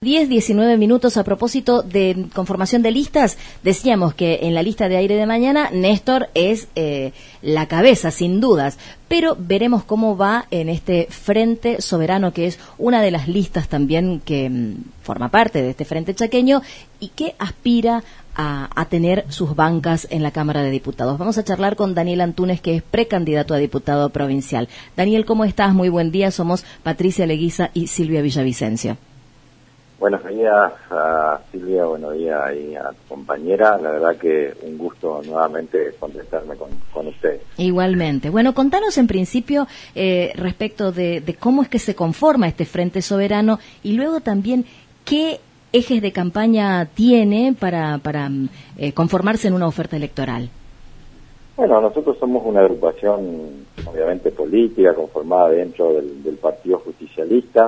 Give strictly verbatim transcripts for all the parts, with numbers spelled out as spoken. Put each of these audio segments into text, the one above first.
diez, diecinueve minutos. A propósito de conformación de listas, decíamos que en la lista de Aire de Mañana Néstor es eh, la cabeza, sin dudas, pero veremos cómo va en este Frente Soberano, que es una de las listas también que mm, forma parte de este Frente Chaqueño y que aspira a, a tener sus bancas en la Cámara de Diputados. Vamos a charlar con Daniel Antúnez, que es precandidato a diputado provincial. Daniel, ¿cómo estás? Muy buen día. Somos Patricia Leguiza y Silvia Villavicencio. Buenos días a Silvia, buenos días y a tu compañera. La verdad que un gusto nuevamente contestarme con, con ustedes. Igualmente. Bueno, contanos en principio eh, respecto de, de cómo es que se conforma este Frente Soberano y luego también qué ejes de campaña tiene para, para eh, conformarse en una oferta electoral. Bueno, nosotros somos una agrupación obviamente política conformada dentro del, del Partido Justicialista.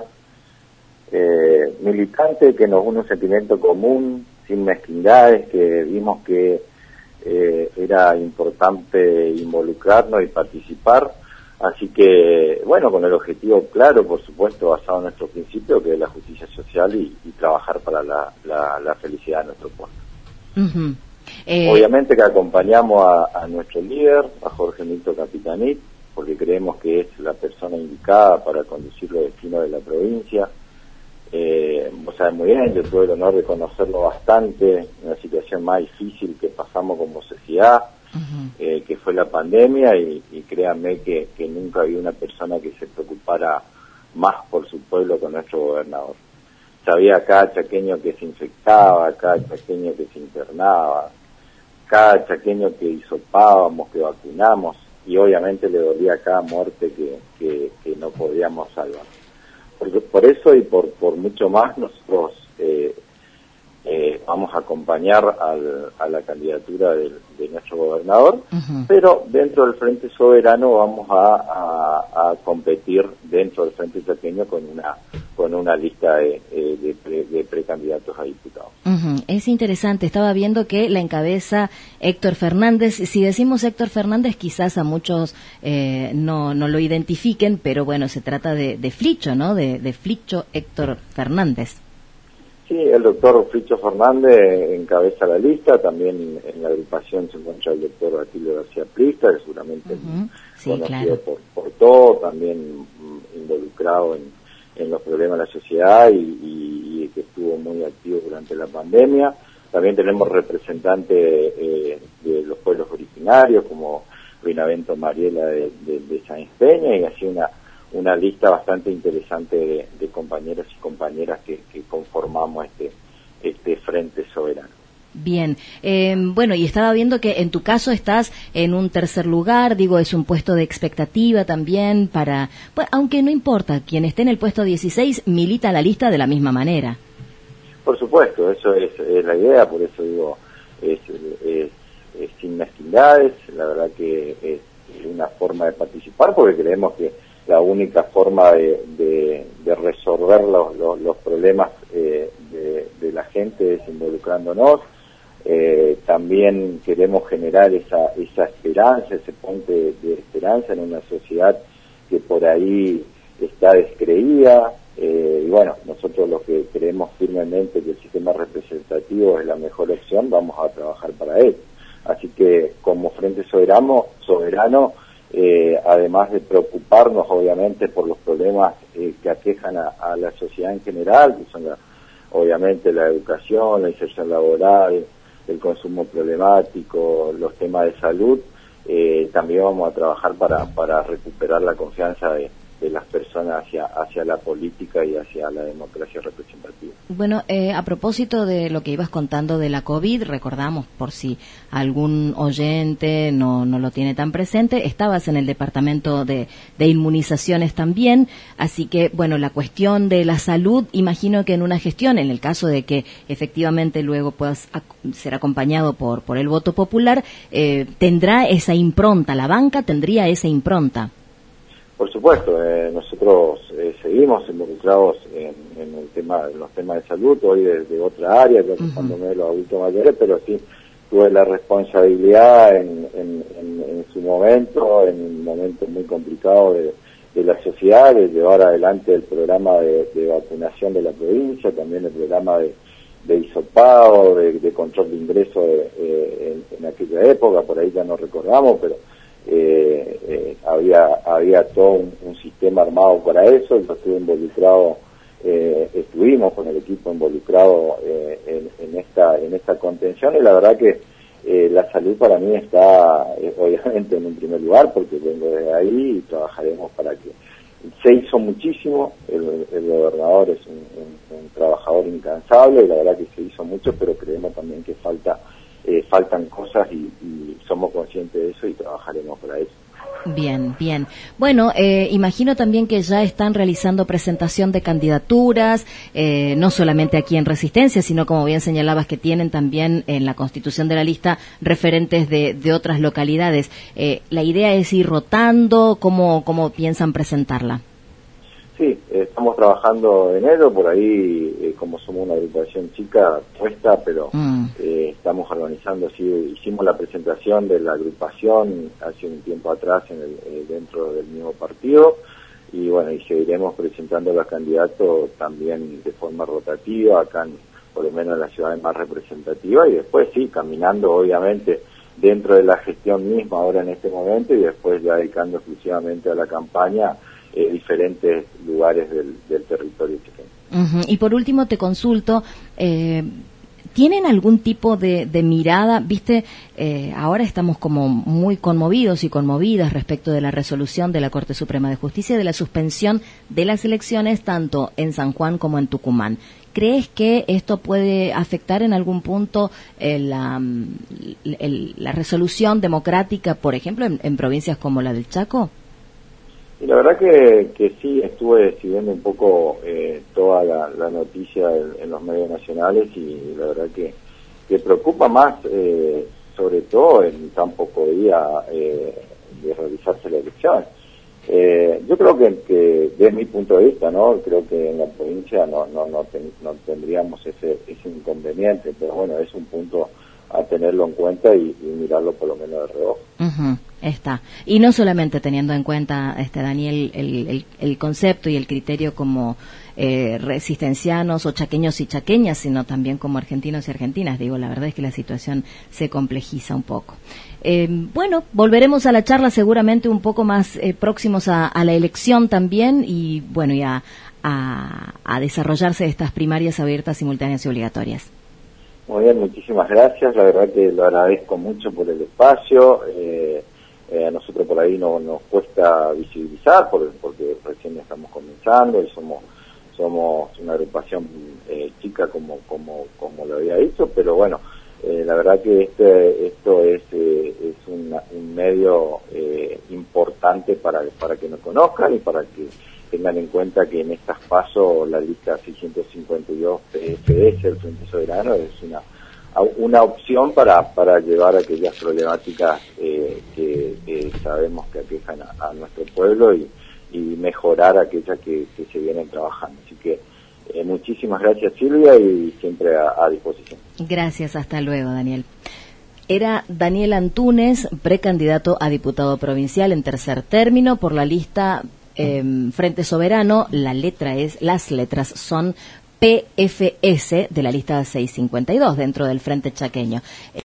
Eh, militante que nos une un sentimiento común, sin mezquindades, que vimos que eh, era importante involucrarnos y participar, así que, bueno, con el objetivo claro, por supuesto, basado en nuestro principio, que es la justicia social y, y trabajar para la, la, la felicidad de nuestro pueblo. Uh-huh. eh... Obviamente que acompañamos a, a nuestro líder, a Jorge Milton Capitanich, porque creemos que es la persona indicada para conducir los destinos de la provincia. Eh, vos sabés muy bien, yo tuve el honor de conocerlo bastante en la situación más difícil que pasamos como sociedad, uh-huh. eh, que fue la pandemia, y, y créanme que, que nunca había una persona que se preocupara más por su pueblo con nuestro gobernador. Sabía cada chaqueño que se infectaba, cada chaqueño que se internaba, cada chaqueño que hisopábamos, que vacunamos, y obviamente le dolía cada muerte que, que, que no podíamos salvar. Porque por eso y por, por mucho más nosotros eh, eh, vamos a acompañar al, a la candidatura de, de nuestro gobernador, uh-huh. pero dentro del Frente Soberano vamos a, a, a competir dentro del Frente Chaqueño con una con una lista de, de, pre, de precandidatos a diputados. Uh-huh. Es interesante, estaba viendo que la encabeza Héctor Fernández. Si decimos Héctor Fernández, quizás a muchos eh, no, no lo identifiquen, pero bueno, se trata de, de Flicho, ¿no? De, de Flicho Héctor Fernández. Sí, el doctor Flicho Fernández encabeza la lista, también en la agrupación se encuentra el doctor Atilio García Prista, que seguramente uh-huh. sí, conocido claro. por, por todo, también mm, involucrado en en los problemas de la sociedad y, y, y que estuvo muy activo durante la pandemia. También tenemos representantes eh, de los pueblos originarios, como Benavento Mariela de, de, de Sáenz Peña, y así una, una lista bastante interesante de, de compañeros y compañeras que, que conformamos este, este Frente Soberano. Bien, eh, bueno, y estaba viendo que en tu caso estás en un tercer lugar, digo, es un puesto de expectativa también para, pues, aunque no importa, quien esté en el puesto dieciséis milita la lista de la misma manera. Por supuesto, eso es, es la idea, por eso digo, es, es, es sin mezquindades, la verdad que es una forma de participar, porque creemos que la única forma de, de, de resolver los, los, los problemas eh, de, de la gente es involucrándonos. Eh, también queremos generar esa esa esperanza, ese puente de, de esperanza en una sociedad que por ahí está descreída, eh, y bueno, nosotros los que creemos firmemente que el sistema representativo es la mejor opción, vamos a trabajar para él. Así que como Frente Soberano, soberano eh, además de preocuparnos obviamente por los problemas eh, que aquejan a, a la sociedad en general, que son la, obviamente la educación, la inserción laboral, el consumo problemático, los temas de salud, eh, también vamos a trabajar para, para recuperar la confianza de, de las personas hacia, hacia la política y hacia la democracia representativa. Bueno, eh, a propósito de lo que ibas contando de la COVID, recordamos, por si algún oyente no, no lo tiene tan presente, estabas en el departamento de, de inmunizaciones también, así que, bueno, la cuestión de la salud, imagino que en una gestión, en el caso de que efectivamente luego puedas ac- ser acompañado por, por el voto popular, eh, tendrá esa impronta, la banca tendría esa impronta. Por supuesto, eh, nosotros eh, seguimos involucrados en, en el tema, en los temas de salud, hoy desde otra área, yo ocupándome uh-huh. de los adultos mayores, pero sí tuve la responsabilidad en, en, en, en su momento, en un momento muy complicado de, de la sociedad, de llevar adelante el programa de, de vacunación de la provincia, también el programa de, de hisopado, de, de control de ingreso de, eh, en, en aquella época, por ahí ya no recordamos, pero eh, eh, había había todo un, un sistema armado para eso. Yo estuve involucrado, eh, estuvimos con el equipo involucrado eh, en, en esta en esta contención, y la verdad que eh, la salud para mí está eh, obviamente en un primer lugar, porque vengo de ahí y trabajaremos para que se hizo muchísimo. El, el gobernador es un, un, un trabajador incansable, y la verdad que se hizo mucho, pero creemos también que falta eh, faltan cosas, y, y somos conscientes de eso y trabajaremos para eso. Bien, bien. Bueno, eh, imagino también que ya están realizando presentación de candidaturas, eh, no solamente aquí en Resistencia, sino, como bien señalabas, que tienen también en la constitución de la lista referentes de, de otras localidades. Eh, ¿La idea es ir rotando? ¿Cómo, cómo piensan presentarla? Sí, eh, estamos trabajando en ello, por ahí, eh, como somos una agrupación chica, cuesta, pero mm. eh, estamos organizando, sí, hicimos la presentación de la agrupación hace un tiempo atrás en el, eh, dentro del mismo partido, y bueno, y seguiremos presentando los candidatos también de forma rotativa, acá en, por lo menos en las ciudades más representativas, y después sí, caminando obviamente dentro de la gestión misma ahora en este momento, y después ya dedicando exclusivamente a la campaña Eh, diferentes lugares del, del territorio chiqueño. Uh-huh. Y por último te consulto, eh, ¿tienen algún tipo de, de mirada? Viste, eh, ahora estamos como muy conmovidos y conmovidas respecto de la resolución de la Corte Suprema de Justicia de la suspensión de las elecciones tanto en San Juan como en Tucumán. ¿Crees que esto puede afectar en algún punto eh, la, el, la resolución democrática, por ejemplo, en, en provincias como la del Chaco? Y la verdad que, que sí, estuve siguiendo un poco eh, toda la, la noticia en, en los medios nacionales, y la verdad que, que preocupa más, eh, sobre todo en tan poco día eh, de realizarse la elección. Eh, yo creo que, que desde mi punto de vista, no creo que en la provincia no no no, ten, no tendríamos ese ese inconveniente, pero bueno, es un punto a tenerlo en cuenta y, y mirarlo por lo menos de reojo. Uh-huh, está. Y no solamente teniendo en cuenta, este Daniel, el, el, el concepto y el criterio como eh, resistencianos o chaqueños y chaqueñas, sino también como argentinos y argentinas. Digo, la verdad es que la situación se complejiza un poco. Eh, bueno, volveremos a la charla seguramente un poco más eh, próximos a, a la elección también, y bueno, y a, a, a desarrollarse estas primarias abiertas, simultáneas y obligatorias. Muy bien, muchísimas gracias. La verdad que lo agradezco mucho por el espacio. Eh, eh, a nosotros por ahí no nos cuesta visibilizar por, porque recién estamos comenzando y somos somos una agrupación eh, chica como como como lo había dicho, pero bueno, eh, la verdad que este esto es eh, es una, un medio eh, importante para para que nos conozcan y para que tengan en cuenta que en estas pasos la lista seiscientos cincuenta y dos P F S, el Frente Soberano, es una una opción para para llevar aquellas problemáticas eh, que, que sabemos que aquejan a, a nuestro pueblo y, y mejorar aquellas que, que se vienen trabajando. Así que eh, muchísimas gracias, Silvia, y siempre a, a disposición. Gracias, hasta luego, Daniel. Era Daniel Antúnez, precandidato a diputado provincial en tercer término por la lista eh, Frente Soberano. La letra es, las letras son P F S de la lista seiscientos cincuenta y dos dentro del Frente Chaqueño.